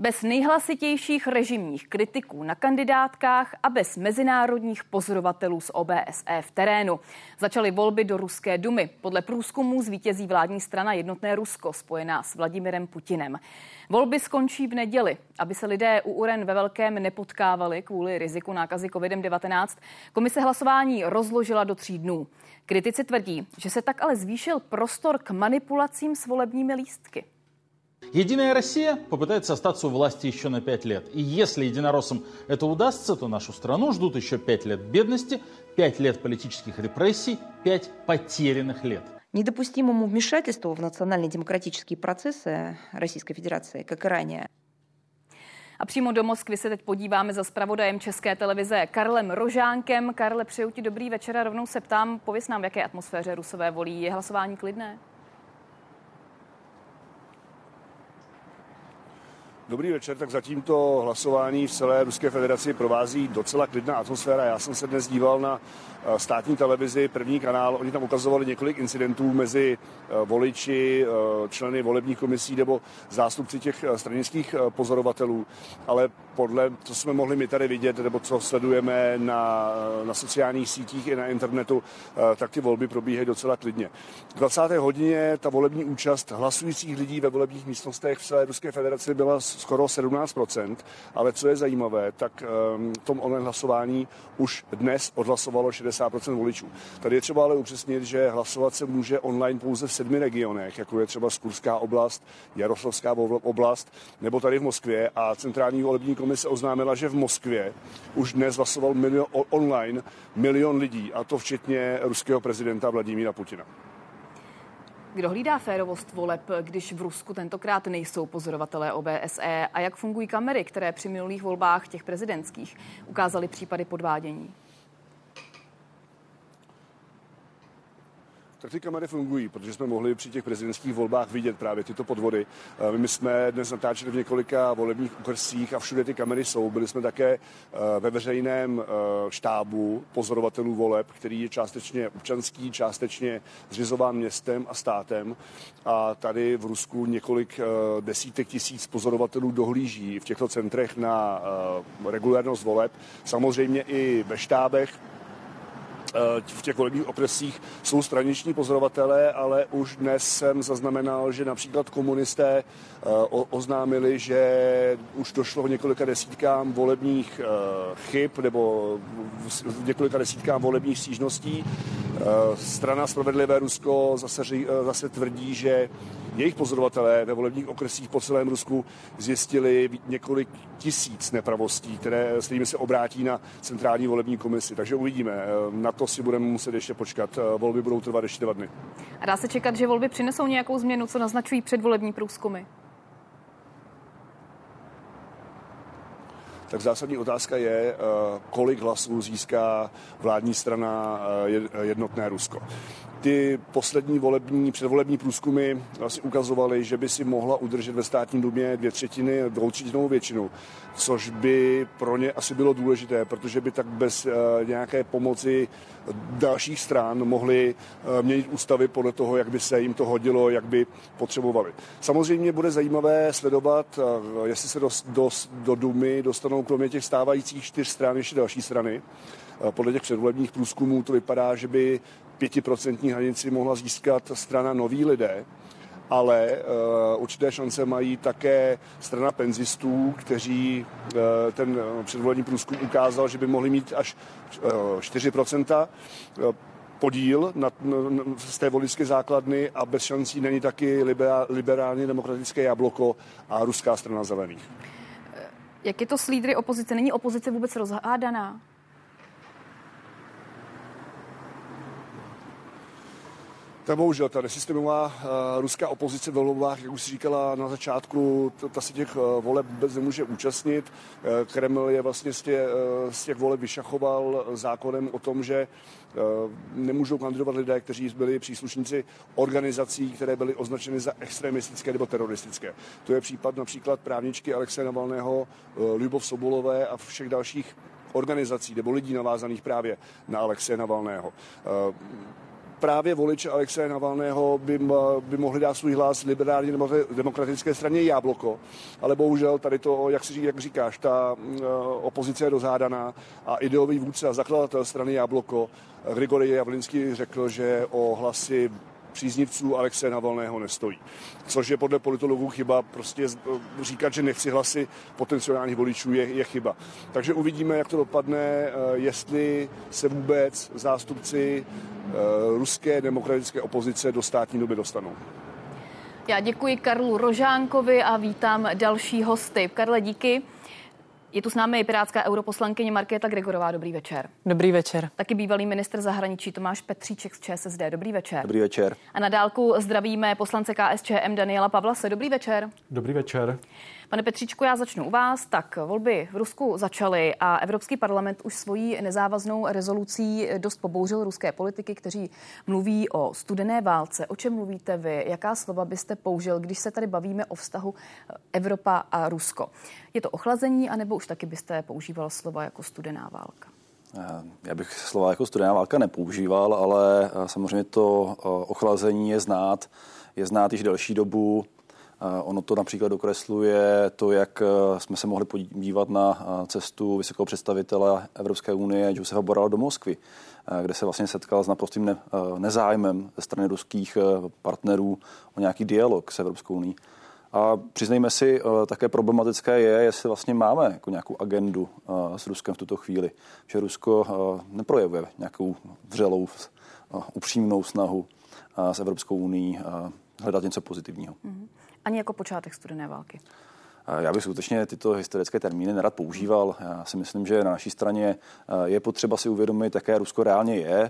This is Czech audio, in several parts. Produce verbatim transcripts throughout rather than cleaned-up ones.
Bez nejhlasitějších režimních kritiků na kandidátkách a bez mezinárodních pozorovatelů z O B S E v terénu začaly volby do Ruské dumy. Podle průzkumů zvítězí vládní strana Jednotné Rusko, spojená s Vladimirem Putinem. Volby skončí v neděli. Aby se lidé u uren ve velkém nepotkávali kvůli riziku nákazy covid devatenáct, komise hlasování rozložila do tří dnů. Kritici tvrdí, že se tak ale zvýšil prostor k manipulacím s volebními lístky. Единая Россия попытается остаться у власти еще на пять лет. И если единороссам это удастся, то нашу страну ждут еще пять лет бедности, пять лет политических репрессий, пять потерянных лет. Недопустимому вмешательству в национально-демократические процессы Российской Федерации, как и ранее. A přímo do Moskvy se teď podíváme za zpravodajem České televize Karlem Rožánkem. Karle, přeju ti dobrý večer a rovnou se ptám, pověz nám, v jaké atmosféře Rusové volí. Je hlasování klidné? Dobrý večer, tak zatím to hlasování v celé Ruské federaci provází docela klidná atmosféra. Já jsem se dnes díval na státní televizi, první kanál, oni tam ukazovali několik incidentů mezi voliči, členy volebních komisí nebo zástupci těch stranických pozorovatelů, ale podle, co jsme mohli my tady vidět, nebo co sledujeme na, na sociálních sítích i na internetu, tak ty volby probíhají docela klidně. V dvacáté hodině ta volební účast hlasujících lidí ve volebních místnostech v celé Ruské federaci byla skoro sedmnáct procent, ale co je zajímavé, tak v tom online hlasování už dnes odhlasovalo šedesát procent voličů. Tady je třeba ale upřesnit, že hlasovat se může online pouze v sedmi regionech, jako je třeba Skurská oblast, Jaroslavská oblast nebo tady v Moskvě, a centrální volební komise oznámila, že v Moskvě už dnes hlasoval milion, online milion lidí, a to včetně ruského prezidenta Vladimíra Putina. Kdo hlídá férovost voleb, když v Rusku tentokrát nejsou pozorovatelé O B S E, a jak fungují kamery, které při minulých volbách, těch prezidentských, ukázaly případy podvádění? Tak ty kamery fungují, protože jsme mohli při těch prezidentských volbách vidět právě tyto podvody. My jsme dnes natáčeli v několika volebních okrscích a všude ty kamery jsou. Byli jsme také ve veřejném štábu pozorovatelů voleb, který je částečně občanský, částečně zřizován městem a státem. A tady v Rusku několik desítek tisíc pozorovatelů dohlíží v těchto centrech na regulérnost voleb. Samozřejmě i ve štábech v těch volebních okresích jsou straniční pozorovatelé, ale už dnes jsem zaznamenal, že například komunisté oznámili, že už došlo k několika desítkám volebních chyb nebo několika desítkám volebních stížností. Strana Spravedlivé Rusko zase, zase tvrdí, že jejich pozorovatelé ve volebních okresích po celém Rusku zjistili několik tisíc nepravostí, které, s kterými se obrátí na centrální volební komisi. Takže uvidíme. Na to si budeme muset ještě počkat. Volby budou trvat ještě dva dny. A dá se čekat, že volby přinesou nějakou změnu, co naznačují předvolební průzkumy? Tak zásadní otázka je, kolik hlasů získá vládní strana Jednotné Rusko. Ty poslední volební, předvolební průzkumy vlastně ukazovaly, že by si mohla udržet ve státní dumě dvě třetiny, dvoutřetinovou většinu, což by pro ně asi bylo důležité, protože by tak bez nějaké pomoci dalších stran mohli měnit ústavy podle toho, jak by se jim to hodilo, jak by potřebovali. Samozřejmě bude zajímavé sledovat, jestli se do, do, do Dumy dostanou kromě těch stávajících čtyř stran ještě další strany. Podle těch předvolebních průzkumů to vypadá, že by pětiprocentní hranici mohla získat strana Noví lidé, ale uh, určité šance mají také strana penzistů, kteří uh, ten předvolební průzkum ukázal, že by mohli mít až uh, čtyři procenta uh, podíl na, na, z té voličské základny, a bez šancí není taky liberál, liberálně demokratické jabloko a ruská strana zelených. Jak je to s lídry opozice? Není opozice vůbec rozhádaná? Tak bohužel, ta nesystémová uh, ruská opozice ve volbách, jak už si říkala na začátku, ta, ta si těch uh, voleb vůbec nemůže účastnit. Uh, Kreml je vlastně z těch, uh, z těch voleb vyšachoval zákonem o tom, že uh, nemůžou kandidovat lidé, kteří byli příslušníci organizací, které byly označeny za extremistické nebo teroristické. To je případ například právničky Alexeje Navalného, uh, Lyubov Sobolové a všech dalších organizací nebo lidí navázaných právě na Alexeje Navalného. Uh, právě volič Alexeje Navalného by, by mohli dát svůj hlas liberální demokratické straně Jabloko, ale bohužel tady to, jak, si, jak říkáš, ta opozice je dozádaná a ideový vůdce a zakladatel strany Jabloko Grigorij Javlinský řekl, že o hlasy příznivců Alexeje Navalného nestojí. Což je podle politologů chyba, prostě říkat, že nechci hlasy potenciálních voličů je, je chyba. Takže uvidíme, jak to dopadne, jestli se vůbec zástupci ruské demokratické opozice do státní doby dostanou. Já děkuji Karlu Rožánkovi a vítám další hosty. Karle, díky. Je tu s námi pirátská europoslankyně Markéta Gregorová. Dobrý večer. Dobrý večer. Taky bývalý ministr zahraničí Tomáš Petříček z ČSSD. Dobrý večer. Dobrý večer. A na dálku zdravíme poslance K S Č M Daniela Pawlase. Dobrý večer. Dobrý večer. Pane Petříčku, já začnu u vás. Tak volby v Rusku začaly a Evropský parlament už svojí nezávaznou rezolucí dost pobouřil ruské politiky, kteří mluví o studené válce. O čem mluvíte vy? Jaká slova byste použil, když se tady bavíme o vztahu Evropa a Rusko? Je to ochlazení, anebo už taky byste používal slova jako studená válka? Já bych slova jako studená válka nepoužíval, ale samozřejmě to ochlazení je znát. Je znát již delší dobu. Ono to například dokresluje to, jak jsme se mohli podívat na cestu vysokého představitele Evropské unie Josefa Borrella do Moskvy, kde se vlastně setkal s naprostým ne, nezájmem ze strany ruských partnerů o nějaký dialog s Evropskou unií. A přiznejme si, také problematické je, jestli vlastně máme jako nějakou agendu s Ruskem v tuto chvíli. Že Rusko neprojevuje nějakou vřelou, upřímnou snahu s Evropskou unií hledat něco pozitivního. Mm-hmm. Ani jako počátek studené války. Já bych skutečně tyto historické termíny nerad používal. Já si myslím, že na naší straně je potřeba si uvědomit, jaké Rusko reálně je,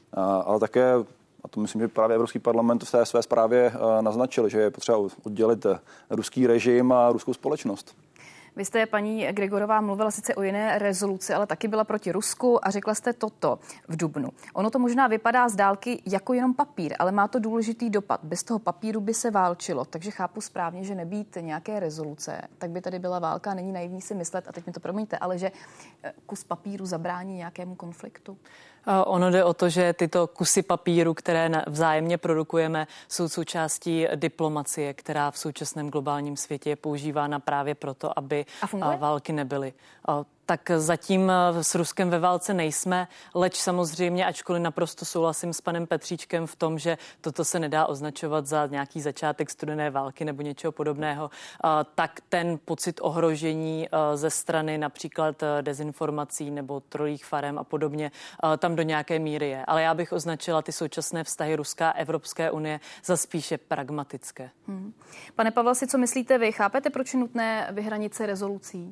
ale také, a to myslím, že právě Evropský parlament v té své zprávě naznačil, že je potřeba oddělit ruský režim a ruskou společnost. Vy jste, paní Gregorová, mluvila sice o jiné rezoluci, ale taky byla proti Rusku a řekla jste toto v dubnu. Ono to možná vypadá z dálky jako jenom papír, ale má to důležitý dopad. Bez toho papíru by se válčilo, takže chápu správně, že nebýt nějaké rezoluce, tak by tady byla válka. Není naivní si myslet, a teď mi to promiňte, ale že kus papíru zabrání nějakému konfliktu. Ono jde o to, že tyto kusy papíru, které vzájemně produkujeme, jsou součástí diplomacie, která v současném globálním světě je používána právě proto, aby války nebyly. Tak zatím s Ruskem ve válce nejsme, leč samozřejmě, ačkoliv naprosto souhlasím s panem Petříčkem v tom, že toto se nedá označovat za nějaký začátek studené války nebo něčeho podobného, tak ten pocit ohrožení ze strany například dezinformací nebo trolích farem a podobně tam do nějaké míry je. Ale já bych označila ty současné vztahy Ruska a Evropské unie za spíše pragmatické. Hmm. Pane Pawlasi, co myslíte vy? Chápete, proč je nutné vyhranit se rezolucí?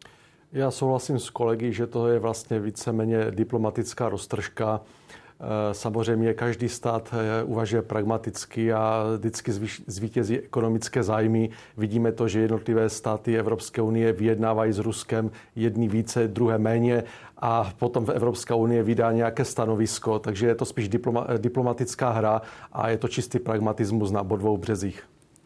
Já souhlasím s kolegy, že to je vlastně víceméně diplomatická roztržka. Samozřejmě každý stát uvažuje pragmaticky a vždycky zvítězí ekonomické zájmy. Vidíme to, že jednotlivé státy Evropské unie vyjednávají s Ruskem, jedni více, druhé méně a potom Evropská unie vydá nějaké stanovisko. Takže je to spíš diploma, diplomatická hra a je to čistý pragmatismus na obou dvou březích.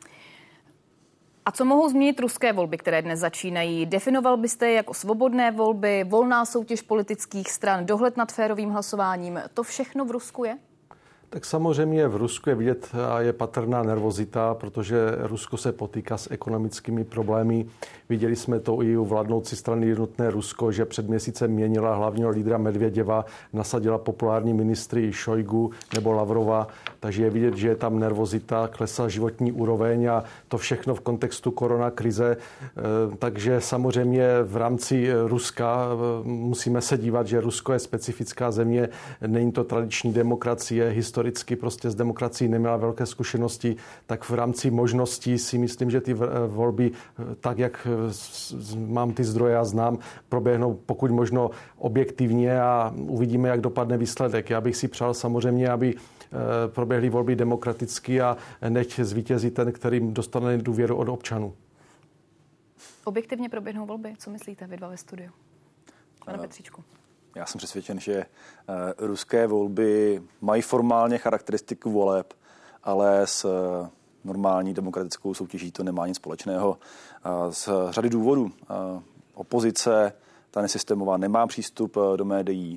A co mohou změnit ruské volby, které dnes začínají? Definoval byste je jako svobodné volby, volná soutěž politických stran, dohled nad férovým hlasováním? To všechno v Rusku je? Tak samozřejmě v Rusku je vidět a je patrná nervozita, protože Rusko se potýká s ekonomickými problémy. Viděli jsme to i u vládnoucí strany Jednotné Rusko, že před měsícem měnila hlavního lídra Medvěděva, nasadila populární ministry Šojgu nebo Lavrova, takže je vidět, že je tam nervozita, klesá životní úroveň a to všechno v kontextu koronakrize. Takže samozřejmě v rámci Ruska musíme se dívat, že Rusko je specifická země, není to tradiční demokracie, historicky prostě s demokracií neměla velké zkušenosti, tak v rámci možností si myslím, že ty volby, tak jak mám ty zdroje a znám, proběhnou pokud možno objektivně a uvidíme, jak dopadne výsledek. Já bych si přál samozřejmě, aby proběhly volby demokraticky a nechť zvítězí ten, který dostane důvěru od občanů. Objektivně proběhnou volby. Co myslíte vy dva ve studiu? Pane Petříčku. Já jsem přesvědčen, že ruské volby mají formálně charakteristiku voleb, ale s normální demokratickou soutěží to nemá nic společného. Z řady důvodů. Opozice, ta nesystémová, nemá přístup do médií.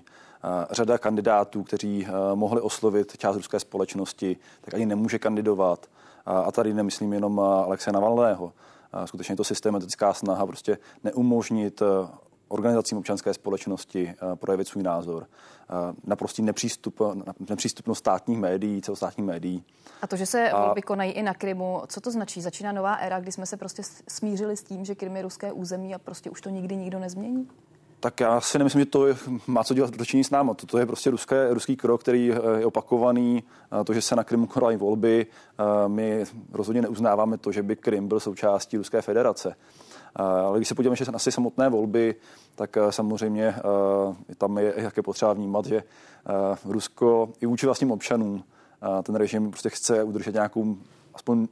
řada kandidátů, kteří mohli oslovit část ruské společnosti, tak ani nemůže kandidovat. A tady nemyslím jenom Alexeje Navalného. Skutečně je to systematická snaha prostě neumožnit organizacím občanské společnosti projevit svůj názor. Naprostý nepřístup, nepřístupnost státních médií, celostátních médií. A to, že se a... volby konají i na Krymu, co to značí? Začíná nová éra, kdy jsme se prostě smířili s tím, že Krym je ruské území a prostě už to nikdy nikdo nezmění? Tak já si nemyslím, že to má co dělat dočinění s námi. Toto je prostě ruské, ruský krok, který je opakovaný. To, že se na Krymu konají volby, my rozhodně neuznáváme to, že by Krym byl součástí Ruské federace. Ale když se podíváme na asi samotné volby, tak samozřejmě tam je také potřeba vnímat, že Rusko i vůči vlastním občanům ten režim prostě chce udržet nějakou aspoň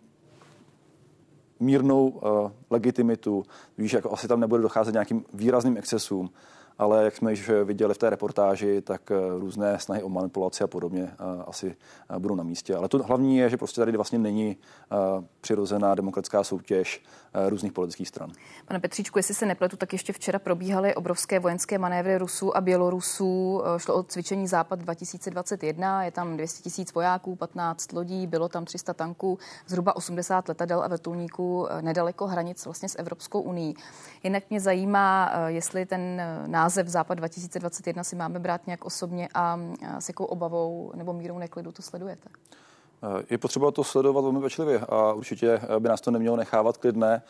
mírnou uh, legitimitu, víš, jako asi tam nebude docházet nějakým výrazným excesům, ale jak jsme již viděli v té reportáži, tak uh, různé snahy o manipulaci a podobně uh, asi uh, budou na místě. Ale to hlavní je, že prostě tady vlastně není uh, přirozená demokratická soutěž uh, různých politických stran. Pane Petříčku, jestli se nepletu, tak ještě včera probíhaly obrovské vojenské manévry Rusů a Bělorusů. Šlo o cvičení Západ dva tisíce dvacet jedna, je tam dvě stě tisíc vojáků, patnáct lodí, bylo tam tři sta tanků, zhruba osmdesát letadel a vrtulníků nedaleko hranic vlastně s Evropskou unií. Jinak mě zajímá, jestli ten název Západ dva tisíce dvacet jedna si máme brát nějak osobně a s jakou obavou nebo mírou neklidu to sledujete. Je potřeba to sledovat velmi pečlivě a určitě by nás to nemělo nechávat klidné.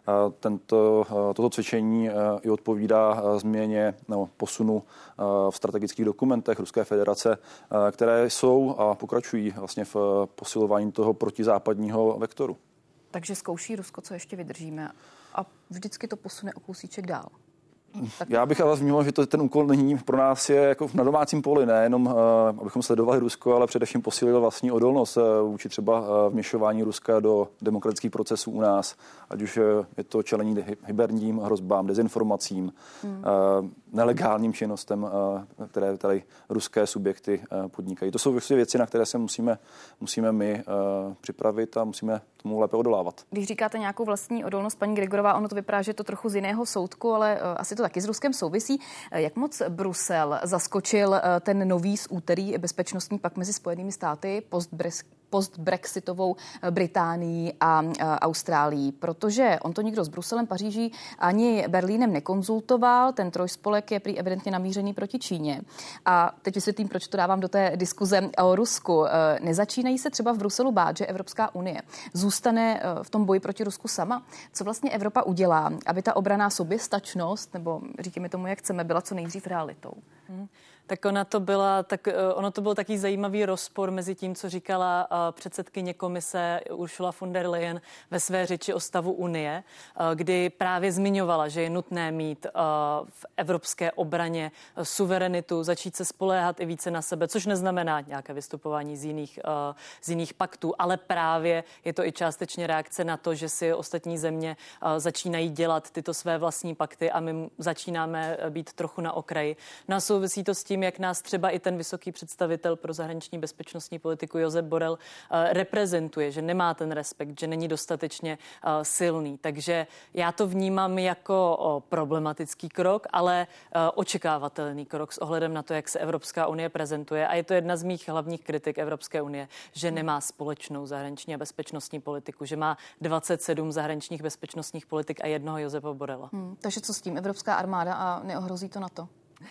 Tento, toto cvičení i odpovídá změně nebo posunu v strategických dokumentech Ruské federace, které jsou a pokračují vlastně v posilování toho protizápadního vektoru. Takže zkouší Rusko, co ještě vydržíme a vždycky to posune o kousíček dál. Tak... Já bych ale vnímal, že to, ten úkol není pro nás je jako na domácím poli, nejenom uh, abychom sledovali Rusko, ale především posílili vlastní odolnost uh, vůči třeba uh, vměšování Ruska do demokratických procesů u nás, ať už uh, je to čelení hybridním hrozbám, dezinformacím, hmm. uh, nelegálním činnostem, uh, které tady ruské subjekty uh, podnikají. To jsou vlastně věci, na které se musíme, musíme my uh, připravit a musíme tomu lépe odolávat. Když říkáte nějakou vlastní odolnost, paní Gregorová, ono to vypadá, že je to trochu z jiného soudku, ale uh, asi to taky s Ruskem souvisí. Jak moc Brusel zaskočil ten nový z úterý bezpečnostní pakt mezi Spojenými státy, post-brexitovou Británií a Austrálií? Protože on to nikdo s Bruselem, Paříží ani Berlínem nekonzultoval. Ten trojspolek je prý evidentně namířený proti Číně. A teď vysvětlím, proč to dávám do té diskuze o Rusku. Nezačínají se třeba v Bruselu bát, že Evropská unie zůstane v tom boji proti Rusku sama? Co vlastně Evropa udělá, aby ta obranná soběstačnost, nebo říkáme tomu, jak chceme, byla co nejdřív realitou? Hmm. Tak ona to byla, tak ono to byl taký zajímavý rozpor mezi tím, co říkala předsedkyně komise Ursula von der Leyen ve své řeči o stavu Unie, kdy právě zmiňovala, že je nutné mít v evropské obraně suverenitu, začít se spoléhat i více na sebe, což neznamená nějaké vystupování z jiných, z jiných paktů, ale právě je to i částečně reakce na to, že si ostatní země začínají dělat tyto své vlastní pakty a my začínáme být trochu na okraji. No a souvisí to s tím, jak nás třeba i ten vysoký představitel pro zahraniční bezpečnostní politiku Josep Borrell uh, reprezentuje, že nemá ten respekt, že není dostatečně uh, silný. Takže já to vnímám jako uh, problematický krok, ale uh, očekávatelný krok s ohledem na to, jak se Evropská unie prezentuje. A je to jedna z mých hlavních kritik Evropské unie, že nemá společnou zahraniční a bezpečnostní politiku, že má dvacet sedm zahraničních bezpečnostních politik a jednoho Josepa Borrella. Hmm, takže co s tím? Evropská armáda a neohrozí to NATO?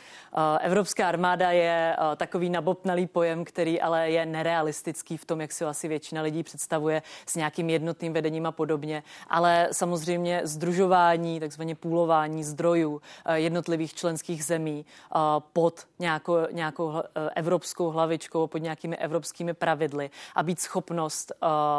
Evropská armáda je takový nabobtnalý pojem, který ale je nerealistický v tom, jak si asi většina lidí představuje s nějakým jednotným vedením a podobně. Ale samozřejmě sdružování, takzvaně půlování zdrojů jednotlivých členských zemí pod nějakou, nějakou evropskou hlavičkou, pod nějakými evropskými pravidly a být schopnost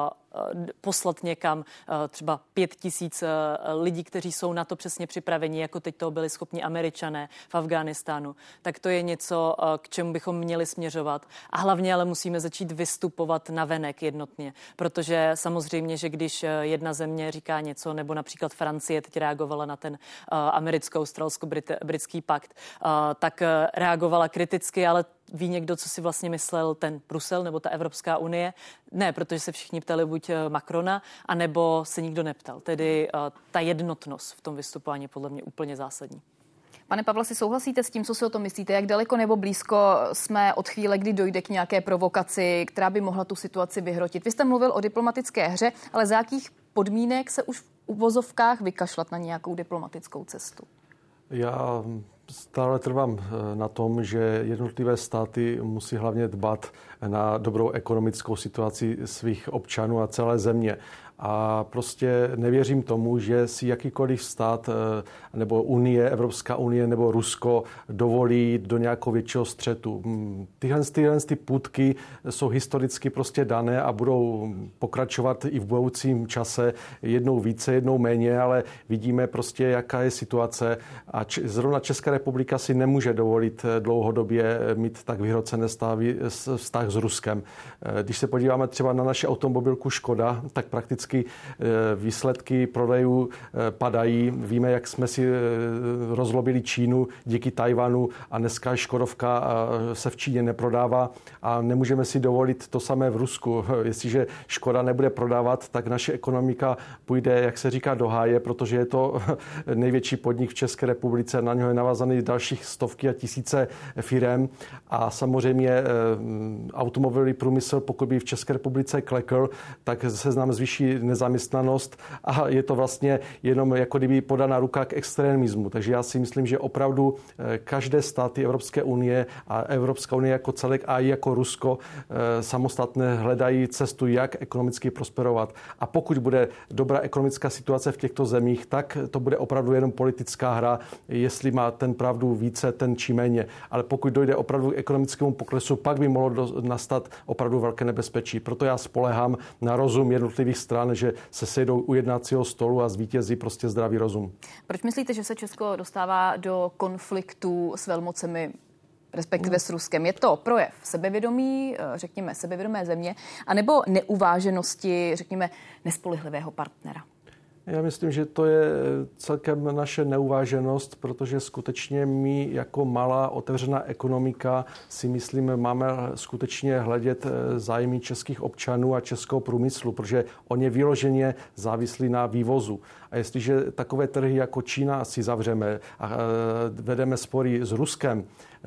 poslat někam třeba pět tisíc lidí, kteří jsou na to přesně připraveni, jako teď toho byli schopni Američané v Afghánistánu, tak to je něco, k čemu bychom měli směřovat. A hlavně ale musíme začít vystupovat navenek jednotně, protože samozřejmě, že když jedna země říká něco, nebo například Francie teď reagovala na ten americko-australsko-britský pakt, tak reagovala kriticky, ale ví někdo, co si vlastně myslel ten Brusel nebo ta Evropská unie? Ne, protože se všichni ptali buď Macrona, anebo se nikdo neptal. Tedy uh, ta jednotnost v tom vystupování je podle mě úplně zásadní. Pane Pavlasi, souhlasíte s tím, co si o tom myslíte? Jak daleko nebo blízko jsme od chvíle, kdy dojde k nějaké provokaci, která by mohla tu situaci vyhrotit? Vy jste mluvil o diplomatické hře, ale za jakých podmínek se už v uvozovkách vykašlat na nějakou diplomatickou cestu? Já stále trvám na tom, že jednotlivé státy musí hlavně dbat na dobrou ekonomickou situaci svých občanů a celé země. A prostě nevěřím tomu, že si jakýkoliv stát nebo Unie, Evropská unie nebo Rusko dovolí jít do nějakého většího střetu. Tyhle, tyhle ty půtky jsou historicky prostě dané a budou pokračovat i v budoucím čase jednou více, jednou méně, ale vidíme prostě, jaká je situace a č- zrovna Česká republika si nemůže dovolit dlouhodobě mít tak vyhrocené stavy, vztah s Ruskem. Když se podíváme třeba na naši automobilku Škoda, tak prakticky výsledky prodejů padají. Víme, jak jsme si rozlobili Čínu díky Tajvanu a dneska Škodovka se v Číně neprodává a nemůžeme si dovolit to samé v Rusku. Jestliže Škoda nebude prodávat, tak naše ekonomika půjde, jak se říká, do háje, protože je to největší podnik v České republice, na něho je navázaný dalších stovky a tisíce firem a samozřejmě automobilový průmysl, pokud by v České republice klekl, tak se nám zvýší nezaměstnanost a je to vlastně jenom jako kdyby podaná ruka k extremismu. Takže já si myslím, že opravdu každé státy Evropské unie a Evropská unie jako celek a i jako Rusko samostatně hledají cestu, jak ekonomicky prosperovat. A pokud bude dobrá ekonomická situace v těchto zemích, tak to bude opravdu jenom politická hra, jestli má ten pravdu více, ten či méně. Ale pokud dojde opravdu k ekonomickému poklesu, pak by mohlo do, nastat opravdu velké nebezpečí. Proto já spolehám na rozum jednotlivých stran, že se sejdou u jednacího stolu a zvítězí prostě zdravý rozum. Proč myslíte, že se Česko dostává do konfliktu s velmocemi, respektive s Ruskem? Je to projev sebevědomí, řekněme sebevědomé země, anebo neuváženosti, řekněme, nespolehlivého partnera? Já myslím, že to je celkem naše neuváženost, protože skutečně my jako malá otevřená ekonomika si myslím, máme skutečně hledět zájmy českých občanů a českého průmyslu, protože oni vyloženě závislí na vývozu. A jestliže takové trhy jako Čína si zavřeme a vedeme spory s Ruskem,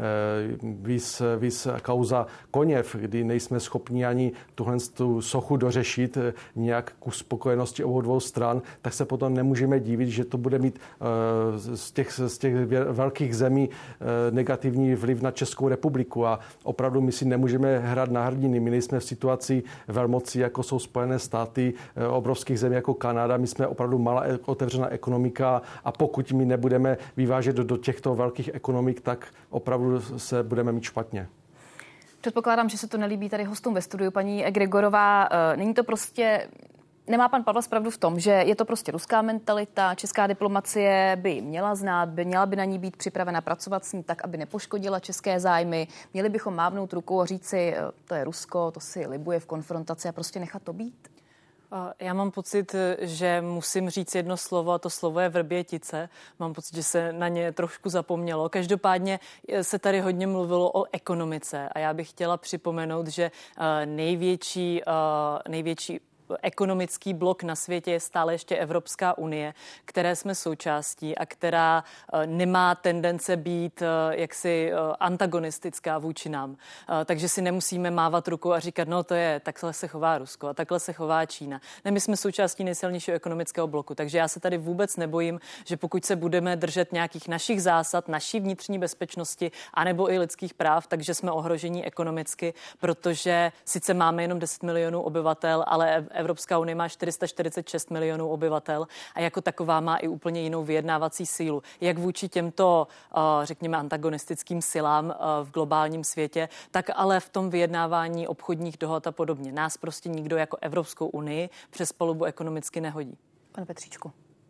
Vys, vys kauza Koněv, kdy nejsme schopni ani tuhle tu sochu dořešit nějak k uspokojenosti obou dvou stran, tak se potom nemůžeme divit, že to bude mít z těch, z těch velkých zemí negativní vliv na Českou republiku. A opravdu my si nemůžeme hrát na hrdiny. My nejsme v situaci velmocí, jako jsou Spojené státy, obrovských zemí jako Kanada. My jsme opravdu malá otevřená ekonomika a pokud my nebudeme vyvážet do, do těchto velkých ekonomik, tak opravdu se budeme mít špatně. Předpokládám, že se to nelíbí tady hostům ve studiu, paní Gregorová. Není to prostě, nemá pan Pavlas pravdu v tom, že je to prostě ruská mentalita, česká diplomacie by měla znát, by měla by na ní být připravena pracovat s ní tak, aby nepoškodila české zájmy. Měli bychom mávnout rukou a říct si, to je Rusko, to si libuje v konfrontaci a prostě nechat to být? Já mám pocit, že musím říct jedno slovo a to slovo je Vrbětice. Mám pocit, že se na ně trošku zapomnělo. Každopádně se tady hodně mluvilo o ekonomice a já bych chtěla připomenout, že největší, největší ekonomický blok na světě je stále ještě Evropská unie, které jsme součástí a která nemá tendence být jaksi antagonistická vůči nám. Takže si nemusíme mávat rukou a říkat, no to je, takhle se chová Rusko a takhle se chová Čína. Ne, my jsme součástí nejsilnějšího ekonomického bloku, takže já se tady vůbec nebojím, že pokud se budeme držet nějakých našich zásad, naší vnitřní bezpečnosti anebo i lidských práv, takže jsme ohrožení ekonomicky, protože sice máme jenom deset milionů obyvatel, ale Evropská unie má čtyři sta čtyřicet šest milionů obyvatel a jako taková má i úplně jinou vyjednávací sílu. Jak vůči těmto, řekněme, antagonistickým silám v globálním světě, tak ale v tom vyjednávání obchodních dohod a podobně. Nás prostě nikdo jako Evropskou unii přes palubu ekonomicky nehodí. Pane Petříčku.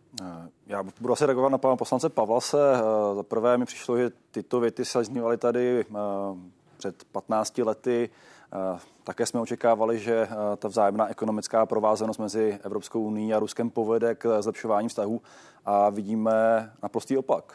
Já budu asi reagovat na pana poslance Pavlase. Za prvé mi přišlo, že tyto věty se zaznívaly tady před patnácti lety. Také jsme očekávali, že ta vzájemná ekonomická provázanost mezi Evropskou unií a Ruskem povede k zlepšování vztahů a vidíme naprostý opak.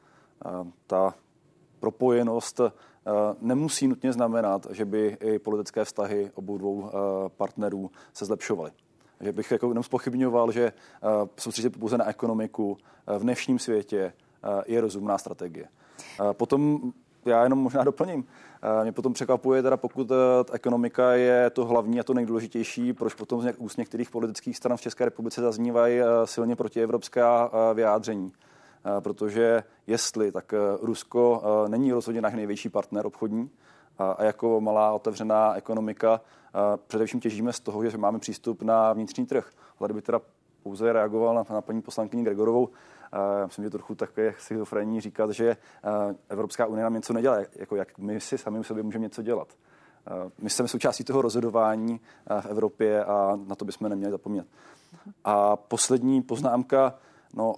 Ta propojenost nemusí nutně znamenat, že by i politické vztahy obou dvou partnerů se zlepšovaly. Že bych jako nespochybňoval, že soustředit pouze na ekonomiku v dnešním světě je rozumná strategie. Potom já jenom možná doplním. Mě potom překvapuje, teda pokud ta ekonomika je to hlavní a to nejdůležitější, proč potom z úst některých politických stran v České republice zaznívají silně protievropská vyjádření. Protože jestli, tak Rusko není rozhodně náš největší partner obchodní a jako malá otevřená ekonomika především těžíme z toho, že máme přístup na vnitřní trh. Ale kdyby teda pouze reagoval na, na paní poslankyni Gregorovou, já myslím, že trochu také schizofrenní říkat, že Evropská unie nám něco nedělá, jako jak my si sami u sobě můžeme něco dělat. My jsme součástí toho rozhodování v Evropě a na to bychom neměli zapomnět. A poslední poznámka, no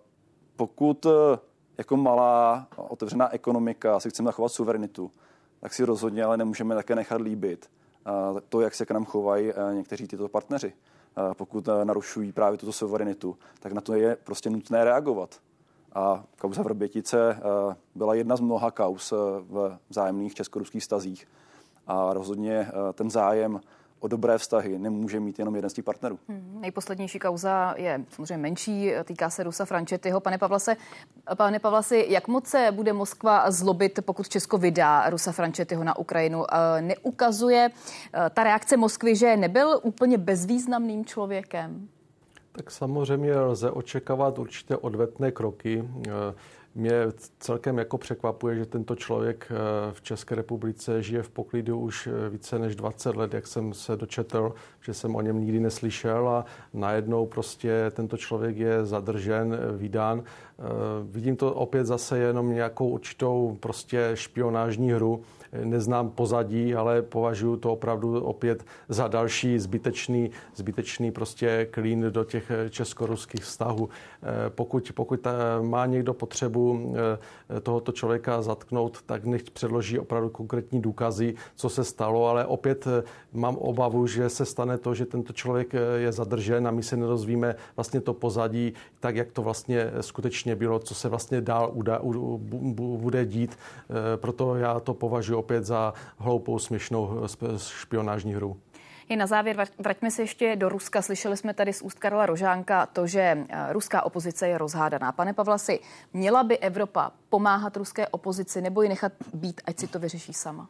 pokud jako malá otevřená ekonomika si chceme zachovat suverenitu, tak si rozhodně ale nemůžeme také nechat líbit to, jak se k nám chovají někteří tyto partneři. Pokud narušují právě tuto suverenitu, tak na to je prostě nutné reagovat. A kauza Vrbětice byla jedna z mnoha kauz v vzájemných česko-ruských vztazích. A rozhodně ten zájem o dobré vztahy nemůže mít jenom jeden z těch partnerů. Hmm, nejposlednější kauza je samozřejmě menší, týká se Rusa Franchettiho. Pane Pavlase, pane Pavlasi, jak moc se bude Moskva zlobit, pokud Česko vydá Rusa Franchettiho na Ukrajinu? Neukazuje ta reakce Moskvy, že nebyl úplně bezvýznamným člověkem? Tak samozřejmě lze očekávat určité odvetné kroky. Mě celkem jako překvapuje, že tento člověk v České republice žije v poklidu už více než dvacet let, jak jsem se dočetl, že jsem o něm nikdy neslyšel a najednou prostě tento člověk je zadržen, vydán. Vidím to opět zase jenom nějakou určitou prostě špionážní hru. Neznám pozadí, ale považuji to opravdu opět za další zbytečný, zbytečný prostě klín do těch česko-ruských vztahů. Pokud, pokud má někdo potřebu tohoto člověka zatknout, tak nechť předloží opravdu konkrétní důkazy, co se stalo, ale opět mám obavu, že se stane to, že tento člověk je zadržen a my se nedozvíme vlastně to pozadí, tak jak to vlastně skutečně bylo, co se vlastně dál uda, u, bu, bude dít. Proto já to považuji opět za hloupou, směšnou špionážní hru. I na závěr vraťme se ještě do Ruska. Slyšeli jsme tady z úst Karla Rožánka to, že ruská opozice je rozhádaná. Pane Pavlasi, měla by Evropa pomáhat ruské opozici nebo ji nechat být, ať si to vyřeší sama?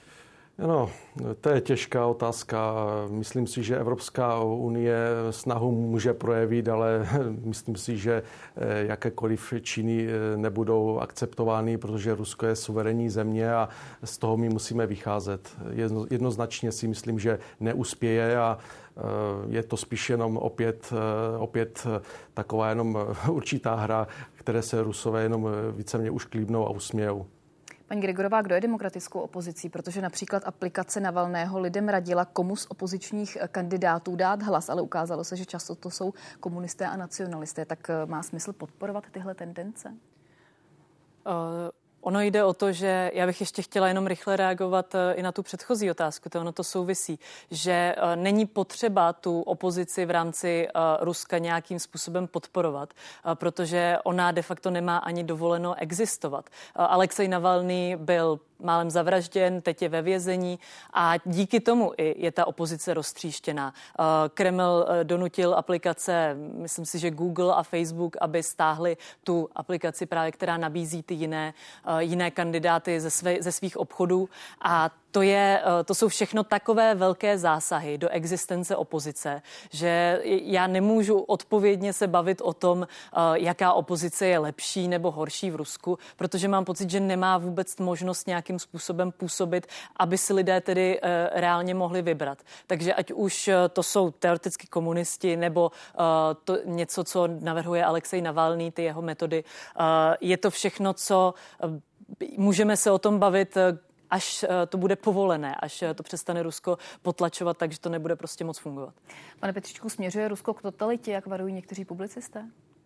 No, to je těžká otázka. Myslím si, že Evropská unie snahu může projevit, ale myslím si, že jakékoliv činy nebudou akceptovány, protože Rusko je suverénní země a z toho my musíme vycházet. Jednoznačně si myslím, že neuspěje a je to spíš jenom opět, opět taková jenom určitá hra, které se Rusové jenom víceméně už klíbnou a usmějou. Paní Gregorová, kdo je demokratickou opozicí? Protože například aplikace Navalného lidem radila, komu z opozičních kandidátů dát hlas, ale ukázalo se, že často to jsou komunisté a nacionalisté. Tak má smysl podporovat tyhle tendence? Uh... Ono jde o to, že já bych ještě chtěla jenom rychle reagovat i na tu předchozí otázku, to ono to souvisí, že není potřeba tu opozici v rámci Ruska nějakým způsobem podporovat, protože ona de facto nemá ani dovoleno existovat. Alexej Navalný byl málem zavražděn, teď je ve vězení a díky tomu i je ta opozice roztříštěná. Kreml donutil aplikace, myslím si, že Google a Facebook, aby stáhli tu aplikaci právě, která nabízí ty jiné, jiné kandidáty ze, své, ze svých obchodů a To, je, to jsou všechno takové velké zásahy do existence opozice, že já nemůžu odpovědně se bavit o tom, jaká opozice je lepší nebo horší v Rusku, protože mám pocit, že nemá vůbec možnost nějakým způsobem působit, aby si lidé tedy reálně mohli vybrat. Takže ať už to jsou teoreticky komunisti nebo to něco, co navrhuje Alexej Navalný, ty jeho metody, je to všechno, co můžeme se o tom bavit, až to bude povolené, až to přestane Rusko potlačovat, takže to nebude prostě moc fungovat. Pane Petříčku, směřuje Rusko k totalitě, jak varují někteří publicisté?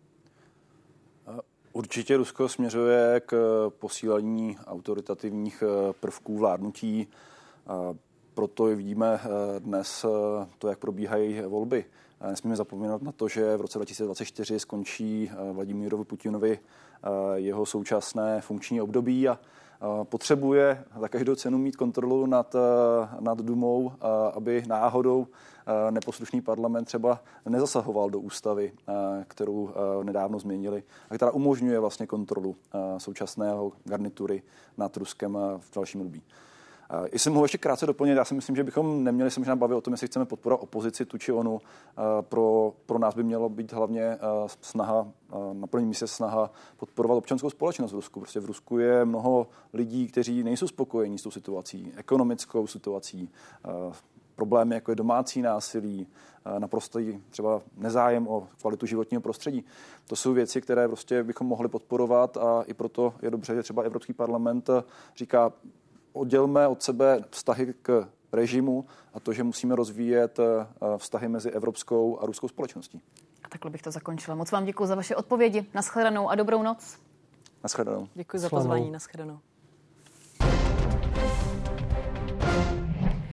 Určitě Rusko směřuje k posílení autoritativních prvků vládnutí. Proto vidíme dnes to, jak probíhají volby. Nesmíme zapomínat na to, že v roce dva tisíce dvacet čtyři skončí Vladimírovi Putinovi jeho současné funkční období a potřebuje za každou cenu mít kontrolu nad, nad Dumou, aby náhodou neposlušný parlament třeba nezasahoval do ústavy, kterou nedávno změnili a která umožňuje vlastně kontrolu současného garnitury nad Ruskem v dalším období. Jestli mohu ještě krátce doplnit, já si myslím, že bychom neměli se možná bavit o tom, jestli chceme podporovat opozici tu či onu. Pro, pro nás by mělo být hlavně snaha, na prvním místě snaha podporovat občanskou společnost v Rusku. Prostě v Rusku je mnoho lidí, kteří nejsou spokojení s tou situací, ekonomickou situací, problémy, jako je domácí násilí, naprostý třeba nezájem o kvalitu životního prostředí. To jsou věci, které prostě bychom mohli podporovat a i proto je dobře, že třeba Evropský parlament říká, oddělme od sebe vztahy k režimu a to, že musíme rozvíjet vztahy mezi evropskou a ruskou společností. A takhle bych to zakončila. Moc vám děkuji za vaše odpovědi. Naschledanou a dobrou noc. Naschledanou. Děkuji za pozvání. Naschledanou.